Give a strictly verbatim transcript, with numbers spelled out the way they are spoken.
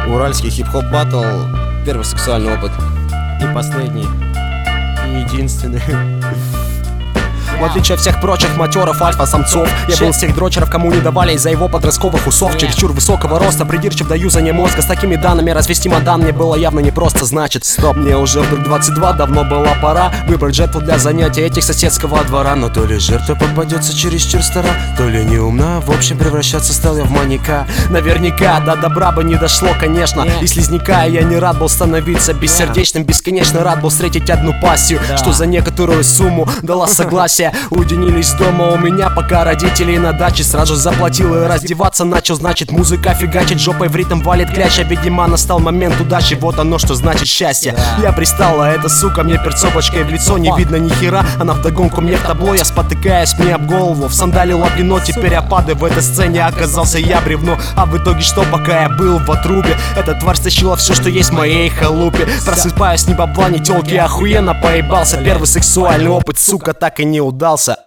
Уральский хип-хоп баттл. Первый сексуальный опыт. И последний. И единственный. В отличие от всех прочих матеров альфа-самцов, я был из тех дрочеров, кому не давали из-за его подростковых усов. Чересчур высокого роста, придирчив до юзания мозга. С такими данными развести мадам мне было явно непросто. Значит, стоп, мне уже вдруг двадцать два, давно была пора выбрать жертву для занятия этих соседского двора. Но то ли жертва попадется чересчур стара, то ли неумна, в общем превращаться стал я в маньяка. Наверняка до добра бы не дошло, конечно, и слизняка я не рад был становиться бессердечным. Бесконечно рад был встретить одну пассию, что за некоторую сумму дала согласие. Уединились дома у меня, пока родители на даче. Сразу заплатил и раздеваться начал. Значит, музыка фигачит, жопой в ритм валит кляча. Видимо, настал момент удачи, вот оно, что значит счастье. Я пристал, а эта сука мне перцовочкой в лицо. Не видно ни хера, она вдогонку мне в табло. Я спотыкаясь мне об голову, в сандали лапино. Теперь я падаю в этой сцене, оказался я бревно. А в итоге что, пока я был в отрубе, эта тварь стащила все, что есть в моей халупе. Просыпаюсь, ни бабла, ни тёлки, охуенно поебался. Первый сексуальный опыт, сука, так и не удался.